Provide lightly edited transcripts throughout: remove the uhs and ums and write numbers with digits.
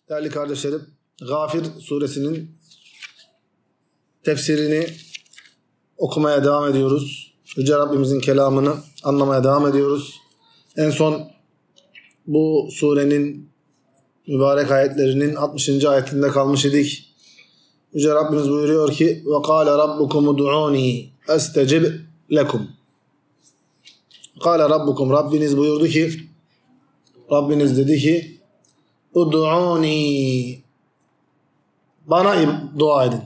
Değerli kardeşlerim, Gafir suresinin tefsirini okumaya devam ediyoruz. Yüce Rabbimizin kelamını anlamaya devam ediyoruz. En son bu surenin mübarek ayetlerinin 60. ayetinde kalmış idik. Yüce Rabbimiz buyuruyor ki وَقَالَ رَبُّكُمُ دُعُونِي أَسْتَجِبْ لَكُمْ. Kâle Rabbukum, Rabbiniz buyurdu ki, Rabbiniz dedi ki Ud'uni, bana dua edin.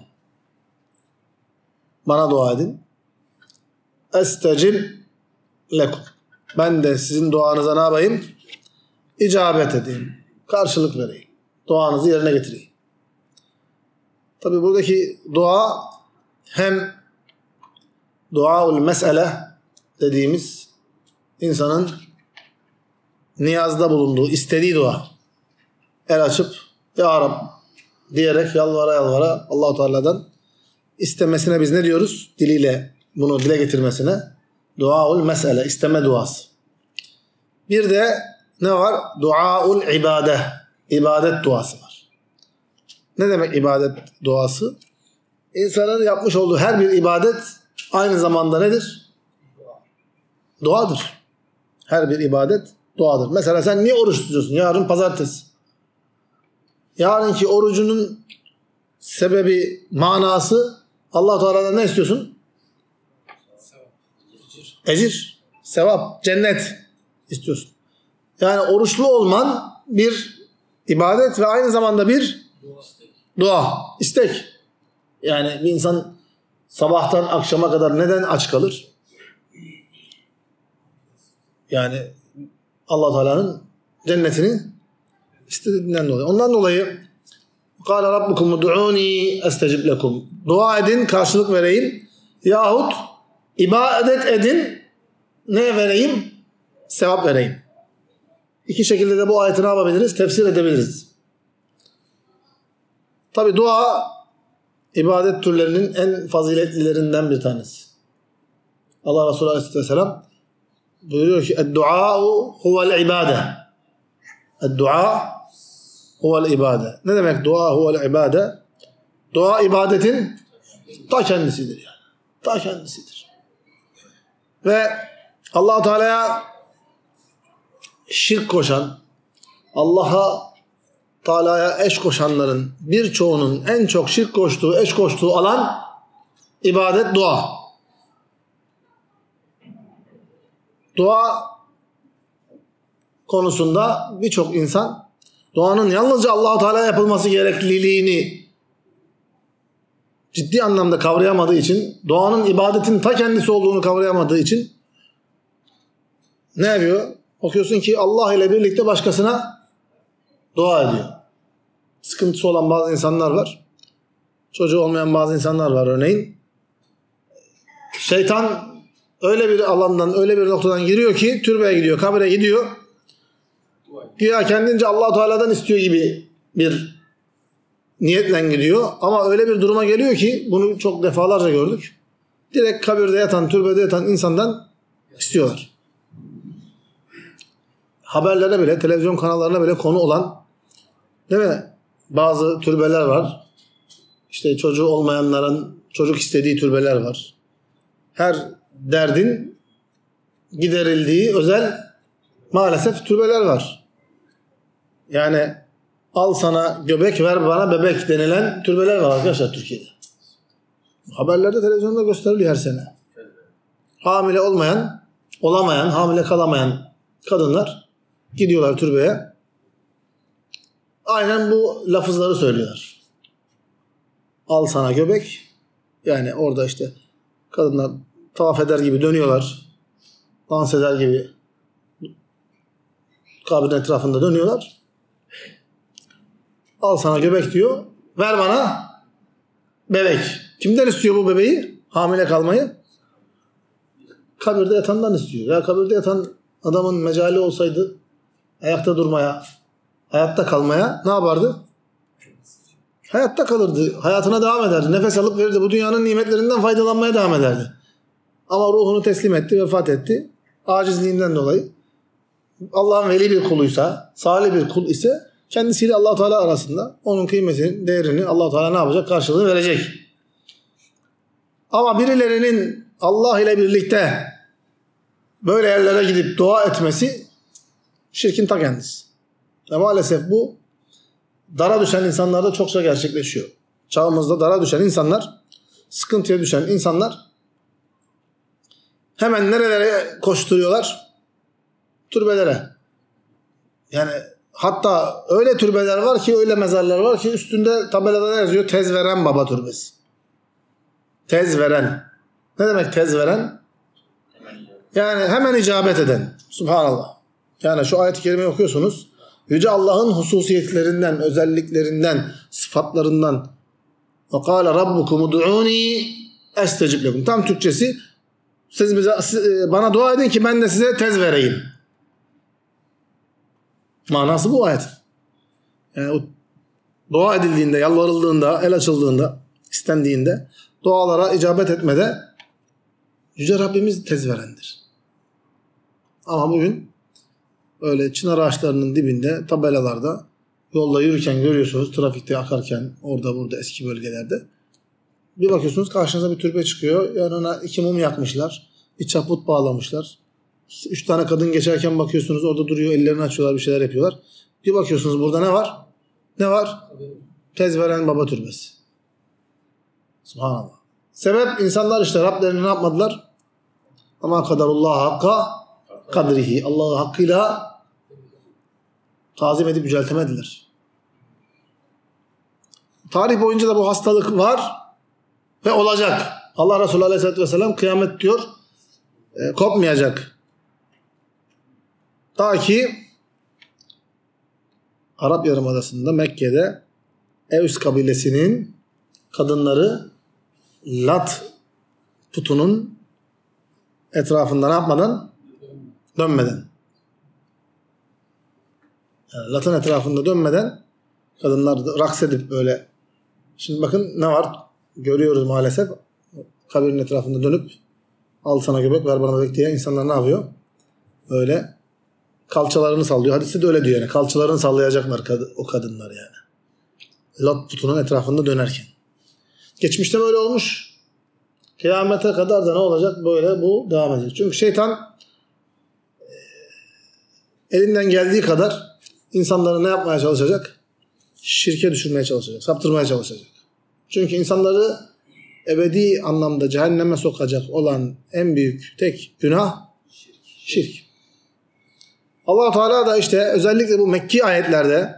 Bana dua edin. Estecib lekum. Ben de sizin duanıza ne yapayım? İcabet edeyim. Karşılık vereyim. Duanızı yerine getireyim. Tabi buradaki dua hem duaul mesele dediğimiz insanın niyazda bulunduğu, istediği dua. El açıp Ya Rab diyerek yalvara yalvara Allah-u Teala'dan istemesine biz ne diyoruz? Diliyle bunu dile getirmesine duaul mesele, isteme duası. Bir de ne var? Duaul ibade, ibadet duası var. Ne demek ibadet duası? İnsanın yapmış olduğu her bir ibadet aynı zamanda nedir? Duadır. Her bir ibadet duadır. Mesela sen niye oruç tutuyorsun? Yarın pazartesi. Yarınki orucunun sebebi, manası Allah-u Teala'dan ne istiyorsun? Ecir, sevap, cennet istiyorsun. Yani oruçlu olman bir ibadet ve aynı zamanda bir dua, istek. Yani bir insan sabahtan akşama kadar neden aç kalır? Yani Allah Teala'nın cennetini istediğinden dolayı. Ondan dolayı Kâle Rabbukum ud'ûnî estecib lekum. Dua edin, karşılık vereyim. Yahut ibadet edin, ne vereyim? Sevap vereyim. İki şekilde de bu ayeti ne yapabiliriz? Tefsir edebiliriz. Tabi dua ibadet türlerinin en faziletlilerinden bir tanesi. Allah Resulü Aleyhisselam buyuruyor ki "Ed-duâ'u huvel ibâde." Ed-duâ huvel ibâde. Ne demek dua huvel ibâde? Dua ibadetin ta kendisidir yani. Ta kendisidir. Ve Allah-u Teala'ya şirk koşan, Allah'a Teala'ya eş koşanların birçoğunun en çok şirk koştuğu, eş koştuğu alan ibadet, dua. Dua konusunda birçok insan duanın yalnızca Allah-u Teala'ya yapılması gerekliliğini ciddi anlamda kavrayamadığı için, duanın ibadetin ta kendisi olduğunu kavrayamadığı için ne yapıyor? Okuyorsun ki Allah ile birlikte başkasına dua ediyor. Sıkıntısı olan bazı insanlar var. Çocuğu olmayan bazı insanlar var örneğin. Şeytan öyle bir alandan, öyle bir noktadan giriyor ki türbeye gidiyor, kabire gidiyor. Güya kendince Allah-u Teala'dan istiyor gibi bir niyetle gidiyor. Ama öyle bir duruma geliyor ki bunu çok defalarca gördük. Direkt kabirde yatan, türbede yatan insandan istiyorlar. Haberlere bile, televizyon kanallarına bile konu olan, değil mi? Bazı türbeler var. İşte çocuğu olmayanların çocuk istediği türbeler var. Her derdin giderildiği özel maalesef türbeler var. Yani al sana göbek, ver bana bebek denilen türbeler var arkadaşlar Türkiye'de. Haberlerde, televizyonda gösteriliyor her sene. Hamile olmayan, olamayan, hamile kalamayan kadınlar gidiyorlar türbeye. Aynen bu lafızları söylüyorlar. Al sana göbek. Yani orada işte kadınlar tavaf eder gibi dönüyorlar. Dans eder gibi kabrin etrafında dönüyorlar. Al sana göbek diyor. Ver bana bebek. Kimden istiyor bu bebeği? Hamile kalmayı? Kabirde yatandan istiyor. Ya kabirde yatan adamın mecali olsaydı ayakta durmaya, hayatta kalmaya ne yapardı? Hayatta kalırdı. Hayatına devam ederdi. Nefes alıp verirdi. Bu dünyanın nimetlerinden faydalanmaya devam ederdi. Ama ruhunu teslim etti, vefat etti. Acizliğinden dolayı. Allah'ın veli bir kuluysa, salih bir kul ise kendisiyle Allah Teala arasında. Onun kıymetini, değerini Allah Teala ne yapacak? Karşılığını verecek. Ama birilerinin Allah ile birlikte böyle yerlere gidip dua etmesi şirkin ta kendisi. Ve maalesef bu dara düşen insanlarda çokça gerçekleşiyor. Çağımızda dara düşen insanlar, sıkıntıya düşen insanlar hemen nerelere koşturuyorlar? Türbelere. Yani hatta öyle türbeler var ki, öyle mezarlar var ki üstünde tabelada ne yazıyor? Tezveren Baba Türbesi. Tezveren. Ne demek tezveren? Yani hemen icabet eden. Subhanallah. Yani şu ayet-i kerimeyi okuyorsunuz. Yüce Allah'ın hususiyetlerinden, özelliklerinden, sıfatlarından وَقَالَ رَبُّكُمُ دُعُونِي اَسْتَجِبْ لَكُمْ. Tam Türkçesi bana dua edin ki ben de size tez vereyim. Manası bu ayet. Yani o dua edildiğinde, yalvarıldığında, el açıldığında, istendiğinde dualara icabet etmede Yüce Rabbimiz tez verendir. Ama bugün öyle çınar ağaçlarının dibinde, tabelalarda, yolda yürürken görüyorsunuz, trafikte akarken, orada burada eski bölgelerde. Bir bakıyorsunuz karşınıza bir türbe çıkıyor. Yanına 2 mum yakmışlar. Bir çaput bağlamışlar. 3 tane kadın geçerken bakıyorsunuz orada duruyor, ellerini açıyorlar, bir şeyler yapıyorlar. Bir bakıyorsunuz burada ne var? Ne var? Tezveren Baba Türbesi. Subhanallah. Sebep insanlar işte Rablerini ne yapmadılar? Ama kadarullah hakka kadrihi. Allah'ı hakkıyla tazim edip yüceltemediler. Tarih boyunca da bu hastalık var ve olacak. Allah Resulü Aleyhisselatü Vesselam kıyamet diyor kopmayacak. Ta ki Arap Yarımadası'nda Mekke'de Evs kabilesinin kadınları Lat putunun etrafında ne yapmadan? Dönmeden. Yani Lat'ın etrafında dönmeden kadınlar raks edip böyle. Şimdi bakın ne var? Görüyoruz maalesef. Kabirin etrafında dönüp al sana göbek ver bana bebek diye insanlar ne yapıyor? Böyle kalçalarını sallıyor. Hadiste de öyle diyor yani. Kalçalarını sallayacaklar o kadınlar yani. Lat putunun etrafında dönerken. Geçmişte böyle olmuş. Kıyamete kadar da ne olacak? Böyle bu devam edecek. Çünkü şeytan elinden geldiği kadar insanları ne yapmaya çalışacak? Şirke düşürmeye çalışacak. Saptırmaya çalışacak. Çünkü insanları ebedi anlamda cehenneme sokacak olan en büyük tek günah şirk. Allah Teala da işte özellikle bu Mekki ayetlerde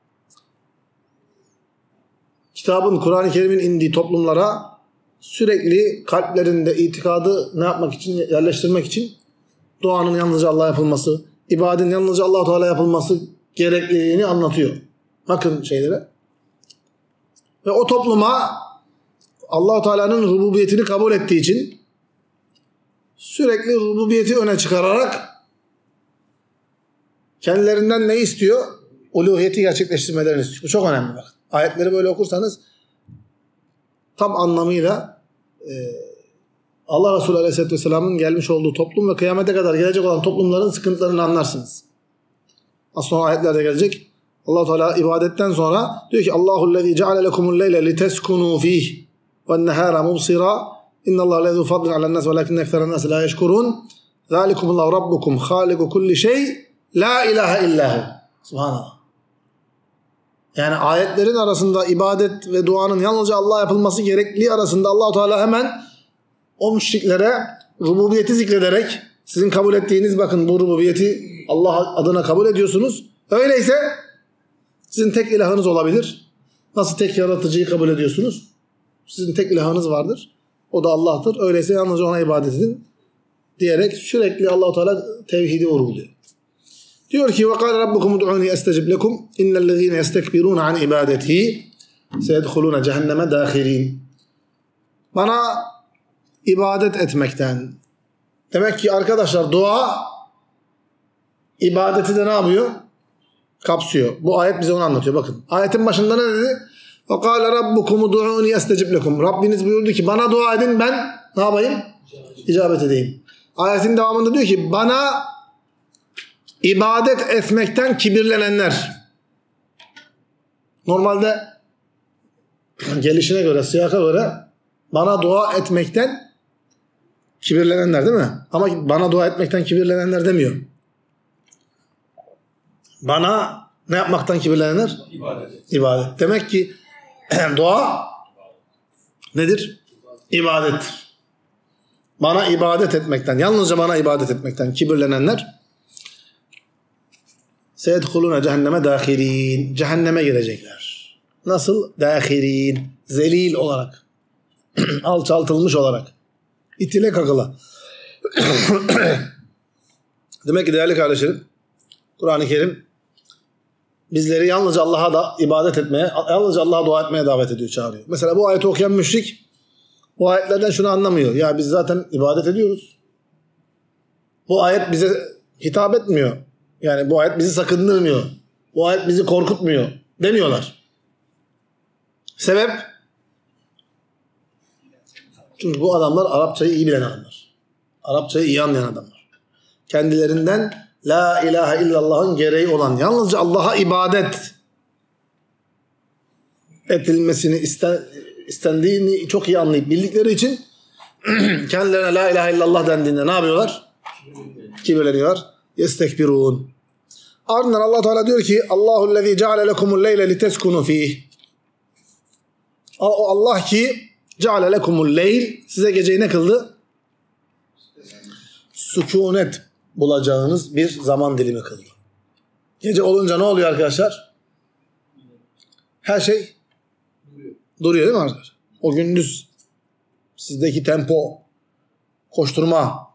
kitabın, Kur'an-ı Kerim'in indiği toplumlara sürekli kalplerinde itikadı ne yapmak için, yerleştirmek için duanın yalnızca Allah'a yapılması, ibadetin yalnızca Allah Teala yapılması gerekliliğini anlatıyor. Bakın şeylere. Ve o topluma Allah Teala'nın rububiyetini kabul ettiği için sürekli rububiyeti öne çıkararak kendilerinden ne istiyor? Uluhiyeti gerçekleştirmelerini istiyor. Bu çok önemli bak. Ayetleri böyle okursanız tam anlamıyla Allah Resulü Aleyhisselatü Vesselam'ın gelmiş olduğu toplum ve kıyamete kadar gelecek olan toplumların sıkıntılarını anlarsınız. Az sonra ayetlerde gelecek. Allah Teala ibadetten sonra diyor ki Allahu'llezî ceale lekumul leyle liteskunû fîh ve'n-nehâra mubsira innallâhe lezû fadlin ale'n-nâs velâkinne ekseren-nâs lâ yeşkurûn zâlikumullahu rabbukum hâliku kulli şey la ilahe illâhu. Subhanallah. Yani ayetlerin arasında ibadet ve duanın yalnızca Allah'a yapılması gerekliği arasında Allah Teala hemen o müşriklere rububiyeti zikrederek sizin kabul ettiğiniz bakın bu rububiyeti Allah adına kabul ediyorsunuz. Öyleyse sizin tek ilahınız olabilir. Nasıl tek yaratıcıyı kabul ediyorsunuz? Sizin tek ilahınız vardır. O da Allah'tır. Öyleyse yalnızca ona ibadet edin diyerek sürekli Allah Teala tevhidi vurguluyor. Diyor ki وَقَالَ رَبُّكُمُ دُعُونِي أَسْتَجِبْ لَكُمْ اِنَّ الَّذ۪ينَ يَسْتَكْبِرُونَ عَنْ عِبَادَتِهِ سَيَدْخُلُونَ جَهَنَّمَ دَاخِرِينَ. Bana ibadet etmekten. Demek ki arkadaşlar dua ibadeti de ne yapıyor? Kapsıyor. Bu ayet bize onu anlatıyor. Bakın ayetin başında ne dedi? وَقَالَ رَبُّكُمُ دُعُونِي أَسْتَجِبْ لَكُمْ. Rabbiniz buyurdu ki bana dua edin ben ne yapayım? İcabet edeyim. Ayetin devamında diyor ki bana ibadet etmekten kibirlenenler. Normalde gelişine göre, siyaka göre bana dua etmekten kibirlenenler değil mi? Ama bana dua etmekten kibirlenenler demiyor. Bana ne yapmaktan kibirlenenler? İbadet. İbadet. Demek ki dua nedir? İbadettir. Bana ibadet etmekten, yalnızca bana ibadet etmekten kibirlenenler seyedhulûne cehenneme dâhirîn. Cehenneme girecekler. Nasıl? Dâhirîn. Zelil olarak. Alçaltılmış olarak. İtile kakıla. Demek ki değerli kardeşlerim, Kur'an-ı Kerim bizleri yalnızca Allah'a da ibadet etmeye, yalnızca Allah'a dua etmeye davet ediyor, çağırıyor. Mesela bu ayeti okuyan müşrik bu ayetlerden şunu anlamıyor. Ya biz zaten ibadet ediyoruz. Bu ayet bize hitap etmiyor. Yani bu ayet bizi sakındırmıyor. Bu ayet bizi korkutmuyor demiyorlar. Sebep? Çünkü bu adamlar Arapçayı iyi bilen adamlar. Arapçayı iyi anlayan adamlar. Kendilerinden La ilahe illallah'ın gereği olan yalnızca Allah'a ibadet edilmesini istendiğini çok iyi anlayıp bildikleri için kendilerine La ilahe illallah dendiğinde ne yapıyorlar? Kibirleniyorlar. Yestekbirun. Ardından Allah Teala diyor ki Allahu'llezî ceale lekumul leyle liteskunu fîh. O Allah ki ceale lekumul leyl, size geceyi ne kıldı? Sükunet bulacağınız bir zaman dilimi kıldı. Gece olunca ne oluyor arkadaşlar? Her şey duruyor değil mi arkadaşlar? O gündüz sizdeki tempo, koşturma,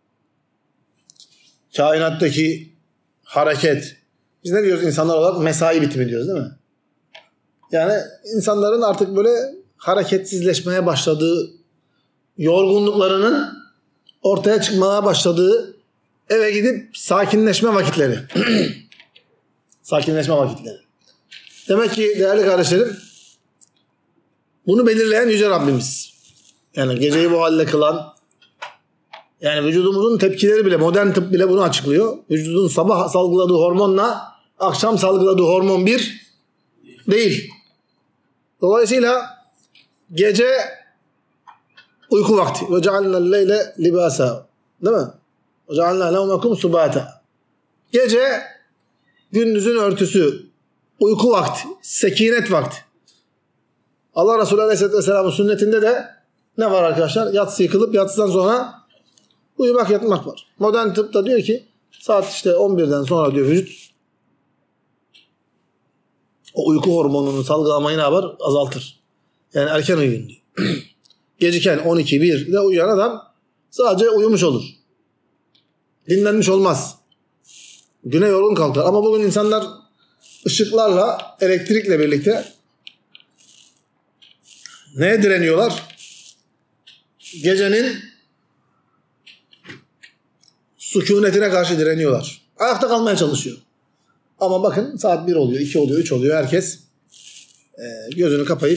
kainattaki hareket. Biz ne diyoruz insanlar olarak? Mesai bitimi diyoruz değil mi? Yani insanların artık böyle hareketsizleşmeye başladığı, yorgunluklarının ortaya çıkmaya başladığı, eve gidip sakinleşme vakitleri. Sakinleşme vakitleri. Demek ki değerli kardeşlerim, bunu belirleyen Yüce Rabbimiz. Yani geceyi bu halde kılan, yani vücudumuzun tepkileri bile, modern tıp bile bunu açıklıyor. Vücudun sabah salgıladığı hormonla akşam salgıladığı hormon bir değil. Dolayısıyla gece uyku vakti. Ve cealnâ leyle libâsâ. Değil mi? Ve cealnâ levmekum subâta. Gece gündüzün örtüsü. Uyku vakti. Sekinet vakti. Allah Resulü Aleyhisselatü Vesselam'ın sünnetinde de ne var arkadaşlar? Yatsı yıkılıp yatsıdan sonra uyumak yatmak var. Modern tıp da diyor ki saat işte 11'den sonra diyor vücut o uyku hormonunu salgılamayı ne yapar? Azaltır. Yani erken uyuyun diyor. Geciken 12, 1'de uyuyan adam sadece uyumuş olur. Dinlenmiş olmaz. Güne yorgun kalkar. Ama bugün insanlar ışıklarla, elektrikle birlikte neye direniyorlar? Gecenin sükunetine karşı direniyorlar. Ayakta kalmaya çalışıyor. Ama bakın saat 1 oluyor, 2 oluyor, 3 oluyor. Herkes gözünü kapayıp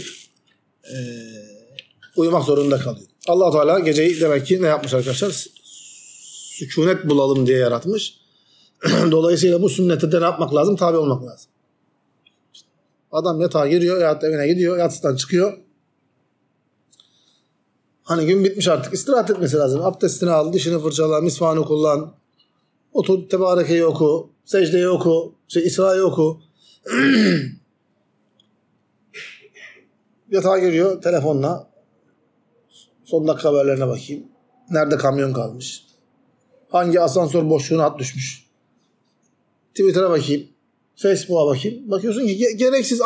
uyumak zorunda kalıyor. Allah Teala geceyi demek ki ne yapmış arkadaşlar? Sükunet bulalım diye yaratmış. Dolayısıyla bu sünnete de ne yapmak lazım? Tabi olmak lazım. Adam yatağa giriyor, yahut evine gidiyor, yatsıdan çıkıyor. Hani gün bitmiş artık. İstirahat etmesi lazım. Abdestini al, dişini fırçala, misvanı kullan. Otur, Tebareke'yi oku, secdeyi oku, İsra'yı oku. Yatağa giriyor telefonla. Son dakika haberlerine bakayım. Nerede kamyon kalmış? Hangi asansör boşluğuna at düşmüş? Twitter'a bakayım. Facebook'a bakayım. Bakıyorsun ki gereksiz,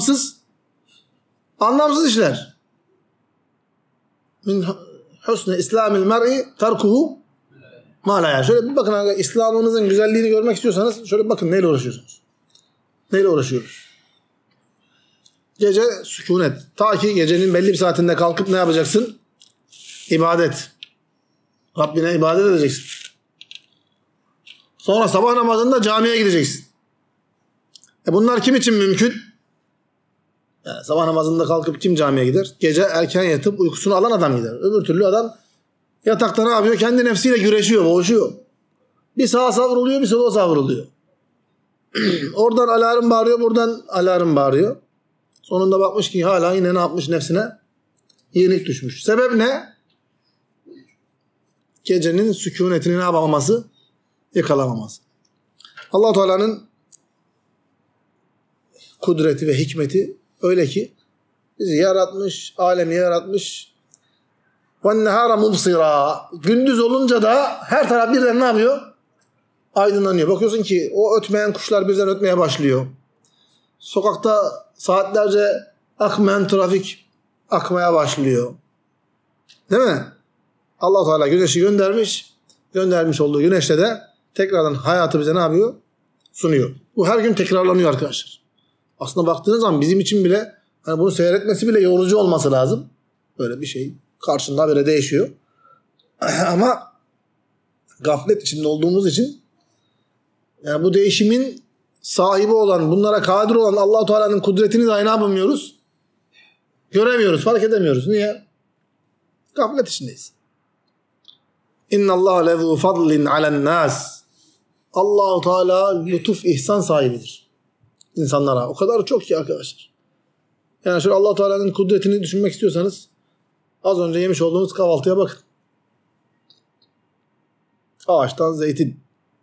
anlamsız işler. Min husni İslamil mer'i terkuhu ma la yani. Şöyle bir bakın arkadaşlar, İslam'ınızın güzelliğini görmek istiyorsanız şöyle bakın neyle uğraşıyorsunuz. Neyle uğraşıyoruz? Gece sükunet. Ta ki gecenin belli bir saatinde kalkıp ne yapacaksın? İbadet. Rabbine ibadet edeceksin. Sonra sabah namazında camiye gideceksin. Bunlar kim için mümkün? Yani sabah namazında kalkıp kim camiye gider? Gece erken yatıp uykusunu alan adam gider. Öbür türlü adam yatakta ne yapıyor? Kendi nefsiyle güreşiyor, boğuşuyor. Bir sağa savruluyor, bir sola savruluyor. Oradan alarm bağırıyor, buradan alarm bağırıyor. Sonunda bakmış ki hala yine ne yapmış nefsine? Yenik düşmüş. Sebep ne? Gecenin sükunetini ne yapamaması? Yakalamaması. Allah Teala'nın kudreti ve hikmeti öyle ki bizi yaratmış, alemi yaratmış. وَالنَّهَارَ مُبْصِرًا. Gündüz olunca da her taraf birden ne yapıyor? Aydınlanıyor. Bakıyorsun ki o ötmeyen kuşlar birden ötmeye başlıyor. Sokakta saatlerce akmayan trafik akmaya başlıyor. Değil mi? Allah Teala güneşi göndermiş. Göndermiş olduğu güneşle de tekrardan hayatı bize ne yapıyor? Sunuyor. Bu her gün tekrarlanıyor arkadaşlar. Aslında baktığınız zaman bizim için bile hani bunu seyretmesi bile yorucu olması lazım. Böyle bir şey karşında böyle değişiyor. Ama gaflet içinde olduğumuz için yani bu değişimin sahibi olan, bunlara kadir olan Allah-u Teala'nın kudretini dahi ne yapamıyoruz? Göremiyoruz, fark edemiyoruz. Niye? Gaflet içindeyiz. İnna Allah lezu fadlin alen nas. Allah-u Teala lütuf, ihsan sahibidir insanlara. O kadar çok ki arkadaşlar. Yani şöyle Allah-u Teala'nın kudretini düşünmek istiyorsanız az önce yemiş olduğunuz kahvaltıya bakın. Ağaçtan zeytin.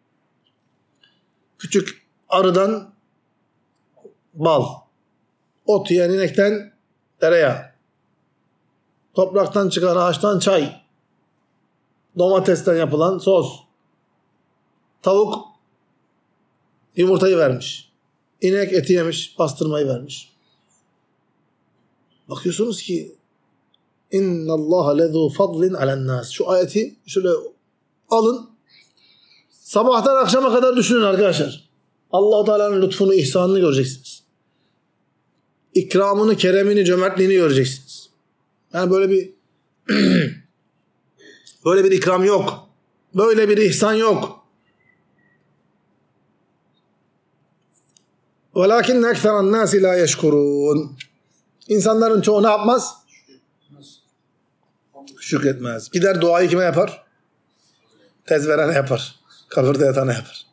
Küçük arıdan bal. Ot yiyen inekten tereyağı. Topraktan çıkan ağaçtan çay. Domatesten yapılan sos. Tavuk yumurtayı vermiş. İnek eti yemiş, pastırmayı vermiş. Bakıyorsunuz ki İnnallâhe lezû fadlin alennâs. Şu ayeti şöyle alın. Sabahtan akşama kadar düşünün arkadaşlar. Allah-u Teala'nın lütfunu, ihsanını göreceksiniz. İkramını, keremini, cömertliğini göreceksiniz. Yani böyle bir ikram yok. Böyle bir ihsan yok. وَلَاكِنَّ اَكْثَرَ النَّاسِ لَا يَشْكُرُونَ. İnsanların çoğu ne yapmaz? Şükretmez. Gider duayı kime yapar? Tez verene yapar. Kabirde yatana yapar.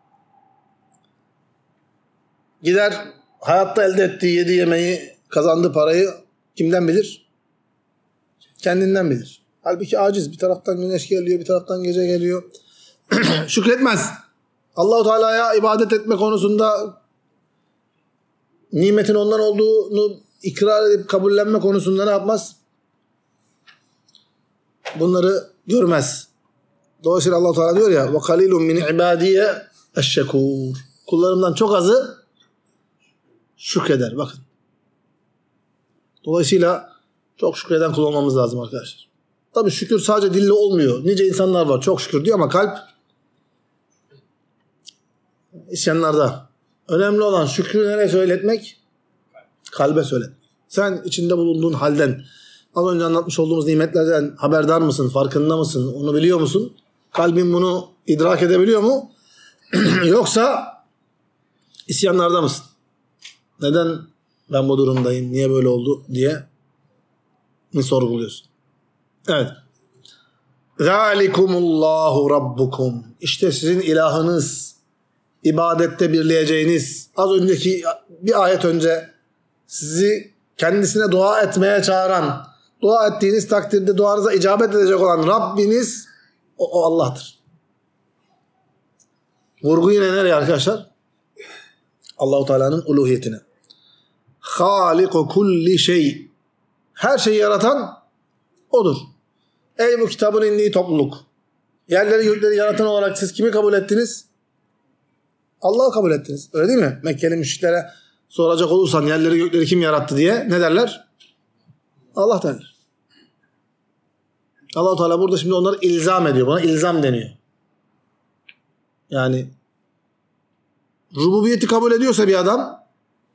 Gider hayatta elde ettiği, yediği yemeği, kazandığı parayı kimden bilir? Kendinden bilir. Halbuki aciz. Bir taraftan güneş geliyor, bir taraftan gece geliyor. Şükretmez. Allah-u Teala'ya ibadet etme konusunda nimetin ondan olduğunu ikrar edip kabullenme konusunda ne yapmaz? Bunları görmez. Dolayısıyla Allah-u Teala diyor ya وَقَلِيلٌ مِنْ عِبَادِيَ الشَّكُورِ. Kullarımdan çok azı şükreder. Bakın. Dolayısıyla çok şükreden kul olmamız lazım arkadaşlar. Tabii şükür sadece dille olmuyor. Nice insanlar var çok şükür diyor ama kalp isyanlarda. Önemli olan şükrü nereye söyletmek? Kalbe söyletmek. Sen içinde bulunduğun halden, az önce anlatmış olduğumuz nimetlerden haberdar mısın? Farkında mısın? Onu biliyor musun? Kalbin bunu idrak edebiliyor mu? Yoksa isyanlarda mısın? Neden ben bu durumdayım? Niye böyle oldu? diye mi sorguluyorsun? Evet. Zalikumullahu rabbukum. İşte sizin ilahınız. İbadette birleyeceğiniz. Az önceki bir ayet önce sizi kendisine dua etmeye çağıran, dua ettiğiniz takdirde duanıza icabet edecek olan Rabbiniz o Allah'tır. Vurgu yine nereye arkadaşlar? Allah-u Teala'nın uluhiyetine. Haliku kulli şey. Her şeyi yaratan odur. Ey bu kitabın indiği topluluk. Yerleri gökleri yaratan olarak siz kimi kabul ettiniz? Allah'ı kabul ettiniz. Öyle değil mi? Mekkeli müşriklere soracak olursan yerleri gökleri kim yarattı diye ne derler? Allah derler. Allah-u Teala burada şimdi onları ilzam ediyor. Buna ilzam deniyor. Yani rububiyeti kabul ediyorsa bir adam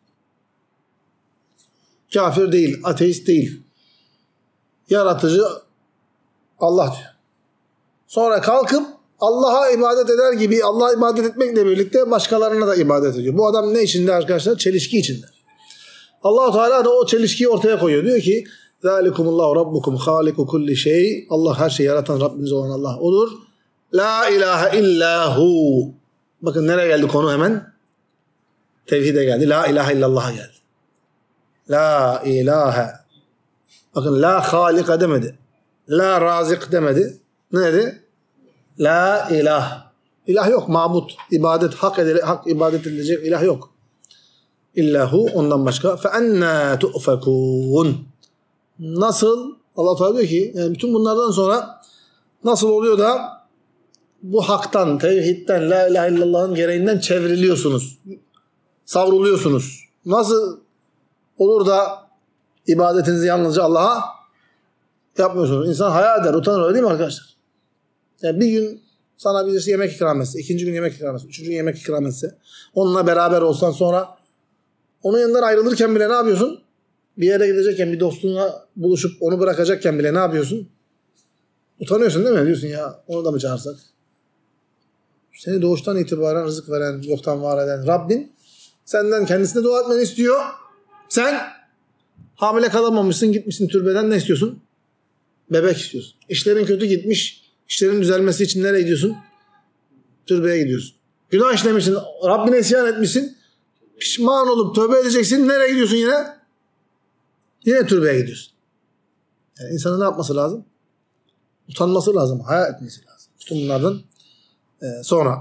kafir değil, ateist değil. Yaratıcı Allah diyor. Sonra kalkıp Allah'a ibadet eder gibi Allah'a ibadet etmekle birlikte başkalarına da ibadet ediyor. Bu adam ne içinde arkadaşlar? Çelişki içinde. Allah-u Teala da o çelişkiyi ortaya koyuyor. Diyor ki Zalikumullahu rabbukum haliku kulli şey. Allah her şeyi yaratan Rabbiniz olan Allah odur. La ilahe illahu. Bakın nereye geldi konu hemen? Tevhide geldi. La ilahe illallah'a geldi. La ilahe. Bakın la halika demedi. La razik demedi. Ne dedi? La ilah. İlah yok. Mabut. İbadet. Hak ibadet edilecek ilah yok. İllahu ondan başka. Fe ennâ tu'fekûn. Nasıl? Allah Teala diyor ki yani bütün bunlardan sonra nasıl oluyor da bu haktan, tevhidden, la ilahe illallah'ın gereğinden çevriliyorsunuz. Savruluyorsunuz. Nasıl olur da ibadetinizi yalnızca Allah'a yapmıyorsunuz? İnsan hayal eder, utanır öyle değil mi arkadaşlar? Yani bir gün sana birisi yemek ikram etse, ikinci gün yemek ikram etse, üçüncü gün yemek ikram etse, onunla beraber olsan sonra onun yanından ayrılırken bile ne yapıyorsun? Bir yere gidecekken, bir dostunla buluşup onu bırakacakken bile ne yapıyorsun? Utanıyorsun değil mi? Diyorsun ya onu da mı çağırsak? Seni doğuştan itibaren rızık veren, yoktan var eden Rabbin senden kendisine dua etmeni istiyor. Sen hamile kalamamışsın, gitmişsin türbeden ne istiyorsun? Bebek istiyorsun. İşlerin kötü gitmiş, işlerin düzelmesi için nereye gidiyorsun? Türbeye gidiyorsun. Günah işlemişsin, Rabbine isyan etmişsin, pişman olup tövbe edeceksin, nereye gidiyorsun yine? Yine türbeye gidiyorsun. Yani insanın ne yapması lazım? Utanması lazım, hayal etmesi lazım. Bütün bunlardan sonra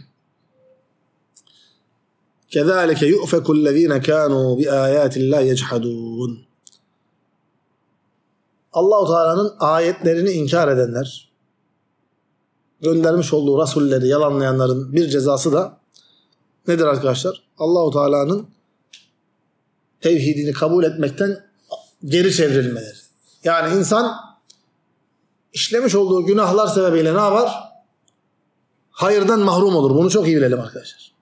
كَذَٰلِكَ يُؤْفَكُ الَّذ۪ينَ كَانُوا بِآيَاتِ اللّٰهِ يَجْحَدُونَ Allah-u Teala'nın ayetlerini inkar edenler, göndermiş olduğu rasulleri yalanlayanların bir cezası da nedir arkadaşlar? Allah-u Teala'nın tevhidini kabul etmekten geri çevrilmeleri. Yani insan işlemiş olduğu günahlar sebebiyle ne yapar? Hayırdan mahrum olur. Bunu çok iyi bilelim arkadaşlar.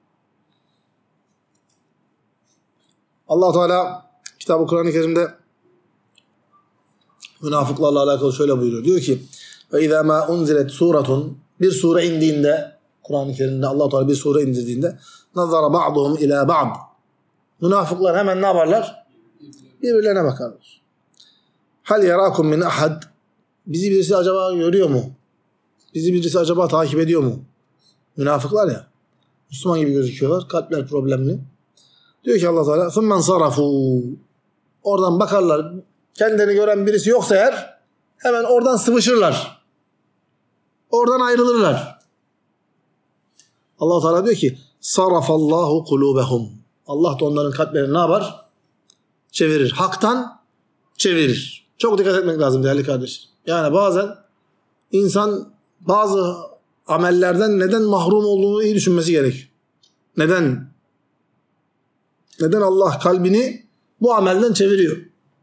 Allah Teala kitabı Kur'an-ı Kerim'de münafıklarla alakalı şöyle buyuruyor. Diyor ki: "Ve izâ mâ unzilet sûretun" bir sure indiğinde Kur'an-ı Kerim'de Allah Teala bir sure indirdiğinde nazara ba'duhum ila ba'd. Münafıklar hemen ne yaparlar? Birbirlerine bakarlar. Hal yarakum min ahad? Bizi birisi acaba görüyor mu? Bizi birisi acaba takip ediyor mu? Münafıklar ya. Müslüman gibi gözüküyorlar. Kalpler problemli. Diyor ki Allah Teala ثُمَّنْ صَرَفُوا oradan bakarlar. Kendilerini gören birisi yoksa eğer hemen oradan sıvışırlar. Oradan ayrılırlar. Allah Teala diyor ki صَرَفَ اللّٰهُ قُلُوبَهُمْ Allah da onların kalplerini ne yapar? Çevirir. Haktan çevirir. Çok dikkat etmek lazım değerli kardeşler. Yani bazen insan bazı amellerden neden mahrum olduğunu iyi düşünmesi gerek. Neden? Neden Allah kalbini bu amelden çeviriyor?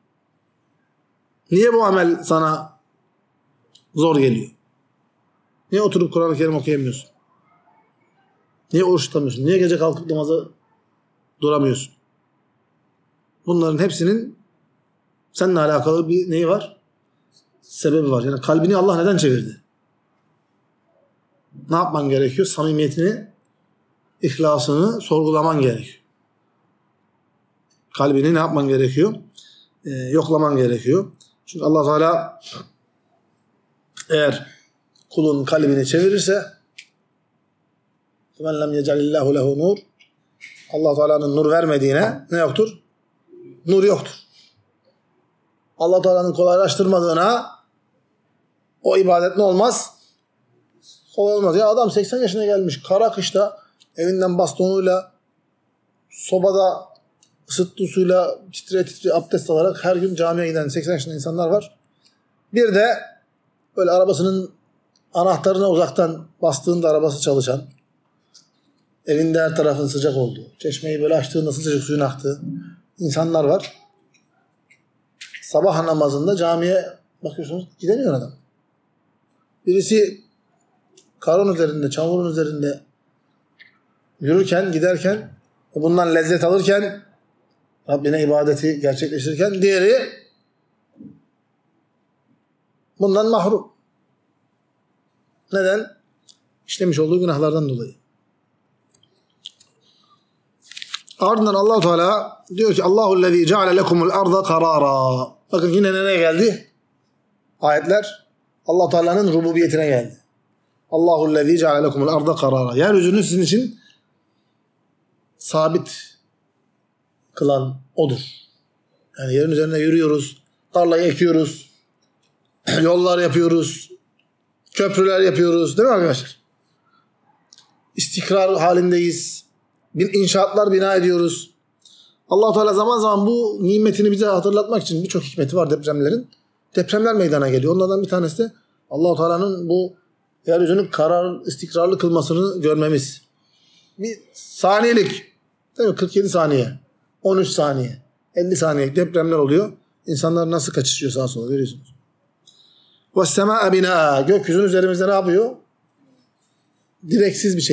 Niye bu amel sana zor geliyor? Niye oturup Kur'an-ı Kerim okuyamıyorsun? Niye oruç tutamıyorsun? Niye gece kalkıp namaza duramıyorsun? Bunların hepsinin seninle alakalı bir neyi var? Sebebi var. Yani kalbini Allah neden çevirdi? Ne yapman gerekiyor? Samimiyetini, ihlasını sorgulaman gerekiyor. Kalbini ne yapman gerekiyor? Yoklaman gerekiyor. Çünkü Allah Teala eğer kulun kalbini çevirirse فَمَنْ لَمْ يَجَعَلِ اللّٰهُ لَهُ nur Allah Teala'nın nur vermediğine ne yoktur? Nur yoktur. Allah Teala'nın kolaylaştırmadığına o ibadet ne olmaz? Kolay olmaz. Ya adam 80 yaşına gelmiş. Kara kışta evinden bastonuyla sobada ısıttığı suyla titre titre abdest alarak her gün camiye giden 80 yaşında insanlar var. Bir de böyle arabasının anahtarına uzaktan bastığında arabası çalışan, evinde her tarafın sıcak olduğu, çeşmeyi böyle açtığında sıcak suyun aktığı insanlar var. Sabah namazında camiye bakıyorsunuz gidemiyor adam. Birisi karın üzerinde, çamurun üzerinde yürürken, giderken, bundan lezzet alırken, Rabbine ibadeti gerçekleştirirken, diğeri bundan mahrum. Neden? İşlemiş olduğu günahlardan dolayı. Ardından Allah Teala diyor ki Allahu'llezî ceale lekumul arda karara. Bakın yine nereye geldi? Ayetler Allah Teala'nın rububiyetine geldi. Allahu'llezî ceale lekumul arda karara. Yeryüzünü sizin için sabit kılan odur. Yani yerin üzerine yürüyoruz. Tarlayı ekiyoruz. Yollar yapıyoruz. Köprüler yapıyoruz. Değil mi arkadaşlar? İstikrar halindeyiz. İnşaatlar bina ediyoruz. Allah-u Teala zaman zaman bu nimetini bize hatırlatmak için birçok hikmeti var depremlerin. Depremler meydana geliyor. Onlardan bir tanesi de Allah-u Teala'nın bu yeryüzünü istikrarlı kılmasını görmemiz. Bir saniyelik, değil mi? 47 saniye, 13 saniye, 50 saniye depremler oluyor. İnsanlar nasıl kaçışıyor sağa sola görüyorsunuz. وَالسَّمَاءَ بِنَاءً Gökyüzünün üzerimizde ne yapıyor? Direksiz bir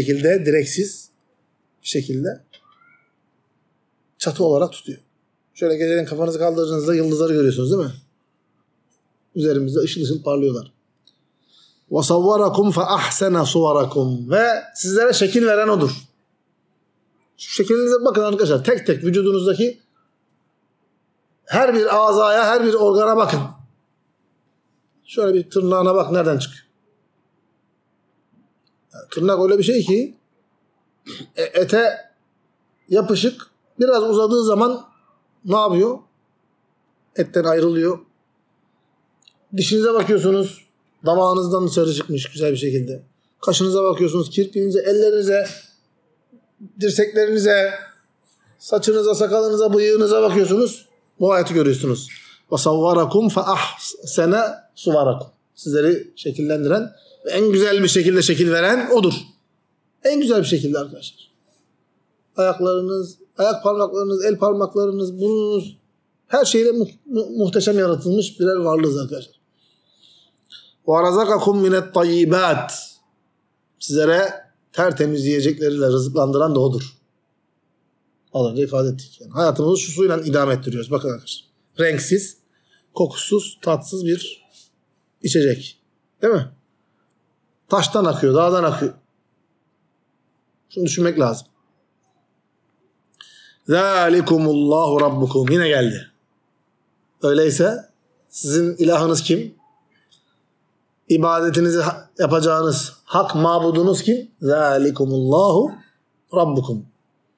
şekilde çatı olarak tutuyor. Şöyle geceleyin kafanızı kaldırdığınızda yıldızları görüyorsunuz değil mi? Üzerimizde ışıl ışıl parlıyorlar. وَصَوَّرَكُمْ فَأَحْسَنَ صُوَرَكُمْ Ve sizlere şekil veren O'dur. Şu şeklinize bakın arkadaşlar. Tek tek vücudunuzdaki her bir azaya, her bir organa bakın. Şöyle bir tırnağına bak nereden çıkıyor. Yani tırnak öyle bir şey ki ete yapışık, biraz uzadığı zaman ne yapıyor? Etten ayrılıyor. Dişinize bakıyorsunuz, damağınızdan dışarı çıkmış güzel bir şekilde. Kaşınıza bakıyorsunuz, kirpiğinize, ellerinize, dirseklerinize, saçınıza, sakalınıza, bıyığınıza bakıyorsunuz. Bu ayeti görüyorsunuz. وَصَوَّرَكُمْ فَأَحْسَنَ صُوَرَكُمْ Sizleri şekillendiren ve en güzel bir şekilde şekil veren O'dur. En güzel bir şekilde arkadaşlar. Ayaklarınız, ayak parmaklarınız, el parmaklarınız, burnunuz, her şeyle muhteşem yaratılmış birer varlığız arkadaşlar. وَرَزَقَكُمْ مِنَ الطَّيِّبَاتِ Sizlere tertemiz yiyecekleriyle rızıklandıran da O'dur. Az önce ifade ettik. Yani hayatımızı şu suyla idame ettiriyoruz. Bakın arkadaşlar. Renksiz, kokusuz, tatsız bir içecek. Değil mi? Taştan akıyor, dağdan akıyor. Şunu düşünmek lazım. ذَٰلِكُمُ Rabbukum Yine geldi. Öyleyse sizin ilahınız kim? İbadetinizi yapacağınız hak mabudunuz kim? ذَٰلِكُمُ Rabbukum.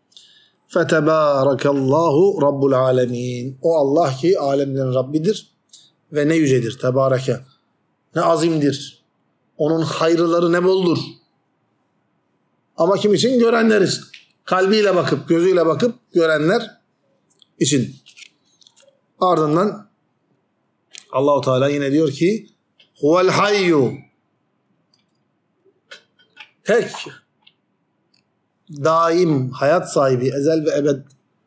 فَتَبَارَكَ Rabbul alemin. O Allah ki alemlerin Rabbidir ve ne yücedir. Tebareke. Ne azimdir. Onun hayırları ne boldur. Ama kim için? Görenler için. Kalbiyle bakıp, gözüyle bakıp görenler için. Ardından Allah-u Teala yine diyor ki Huvel hayyu tek daim hayat sahibi, ezel ve ebed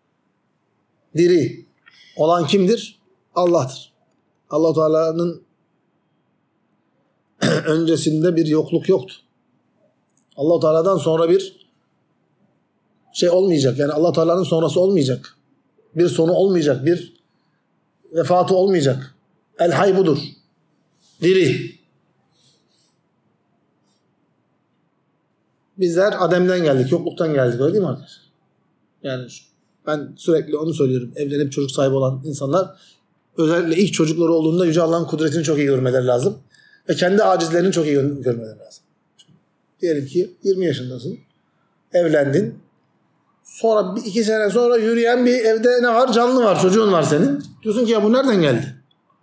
diri olan kimdir? Allah'tır. Allah-u Teala'nın öncesinde bir yokluk yoktu. Allah-u Teala'dan sonra bir şey olmayacak. Yani Allah-u Teala'nın sonrası olmayacak. Bir sonu olmayacak. Bir vefatı olmayacak. El hay budur. Diri. Bizler Adem'den geldik. Yokluktan geldik. Öyle değil mi arkadaşlar? Yani ben sürekli onu söylüyorum. Evlenip çocuk sahibi olan insanlar özellikle ilk çocukları olduğunda Yüce Allah'ın kudretini çok iyi görmeleri lazım. Ve kendi acizlerini çok iyi görmeleri lazım. Diyelim ki 20 yaşındasın. Evlendin. Sonra 2 sene sonra yürüyen bir evde ne var? Canlı var. Çocuğun var senin. Diyorsun ki ya bu nereden geldi?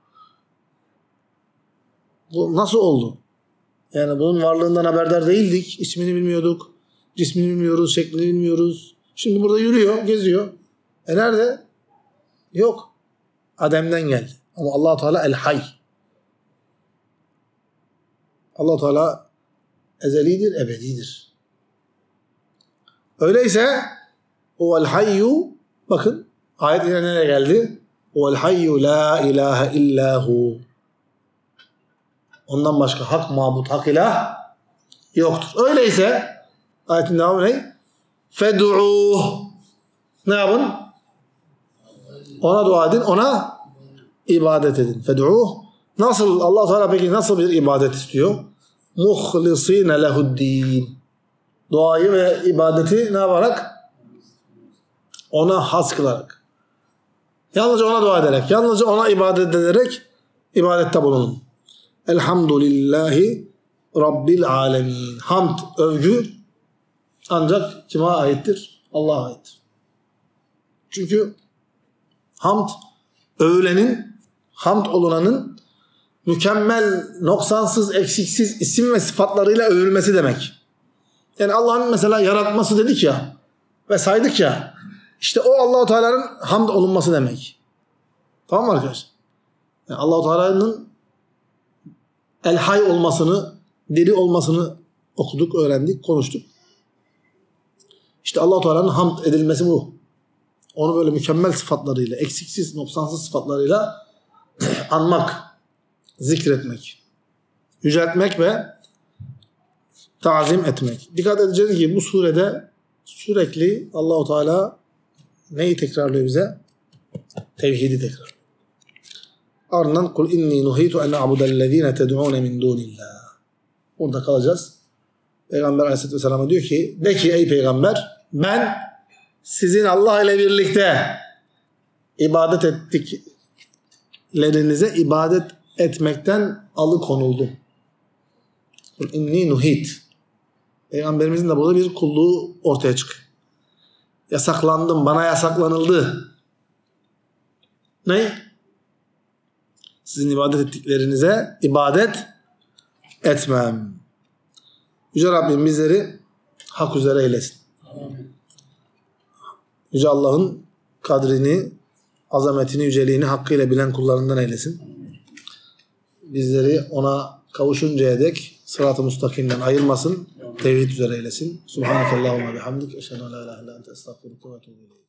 Bu nasıl oldu? Yani bunun varlığından haberdar değildik. İsmini bilmiyorduk. Cismini bilmiyoruz. Şeklini bilmiyoruz. Şimdi burada yürüyor. Geziyor. Nerede? Yok. Adem'den geldi. Ama Allah-u Teala el-hay. Allah-u Teala ezelidir, ebedidir. Öyleyse huvel hayyu bakın ayet yine nereye geldi? Huvel hayyu la ilahe illahu. Ondan başka hak mabut, hak ilah yoktur. Öyleyse ayetin devamı ne? Fed'uuh. Ne yapın? Ona dua edin, ona ibadet edin. Fed'uuh. Nasıl Allah Teala peki nasıl bir ibadet istiyor? Muhlisine lehu'd-din. Duayı ve ibadeti ne yaparak? Ona has kılarak. Yalnızca ona dua ederek, yalnızca ona ibadet ederek ibadette bulunun. Elhamdülillahi Rabbil alemin. Hamd, övgü ancak kime aittir? Allah'a aittir. Çünkü hamd övülenin, hamd olunanın mükemmel, noksansız, eksiksiz isim ve sıfatlarıyla övülmesi demek. Yani Allah'ın mesela yaratması dedik ya ve saydık ya, işte o Allah-u Teala'nın hamd olunması demek. Tamam mı arkadaşlar? Yani Allah-u Teala'nın el-hay olmasını, diri olmasını okuduk, öğrendik, konuştuk. İşte Allah-u Teala'nın hamd edilmesi bu. Onu böyle mükemmel sıfatlarıyla, eksiksiz, noksansız sıfatlarıyla anmak, zikretmek, yüceltmek ve tazim etmek. Dikkat edeceğiz ki bu surede sürekli Allah-u Teala neyi tekrarlıyor bize? Tevhidi tekrarlıyor. Ardından kul inni nuhitu en a'budellezine ted'un min dunillah. Burada kalacağız. Peygamber Aleyhisselatü Vesselam'a diyor ki, de ki ey peygamber, ben sizin Allah ile birlikte ibadet ettiklerinize ibadet etmekten alıkonuldum. Kul inni nuhit. Peygamberimizin de burada bir kulluğu ortaya çıkıyor. Yasaklandım, bana yasaklanıldı. Ne? Sizin ibadet ettiklerinize ibadet etmem. Yüce Rabbim bizleri hak üzere eylesin. Amin. Yüce Allah'ın kadrini, azametini, yüceliğini hakkıyla bilen kullarından eylesin. Bizleri ona kavuşuncaya dek sırat-ı müstakimden ayırmasın. Tevhid üzere eylesin. Subhanakallahumma bihamdik. Eşhedü en la ilahe illa ente estağfiruke ve etûbü ileyk.